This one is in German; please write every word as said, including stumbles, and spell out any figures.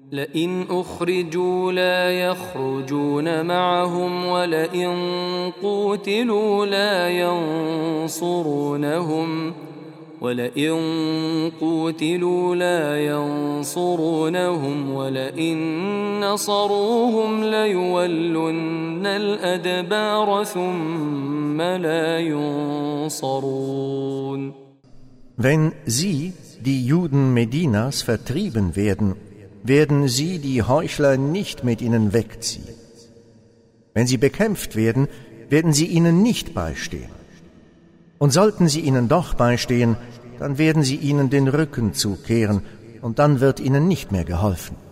لئن أخرجوا لا يخرجون معهم ولئن قوتلوا لا ينصرونهم ولئن قوتلوا لا ينصرونهم ولئن نصروهم ليولن الأدبار ثم لا ينصرون. Wenn sie, die Juden Medinas, vertrieben werden, werden sie die Heuchler nicht mit ihnen wegziehen. Wenn sie bekämpft werden, werden sie ihnen nicht beistehen. Und sollten sie ihnen doch beistehen, dann werden sie ihnen den Rücken zukehren, und dann wird ihnen nicht mehr geholfen.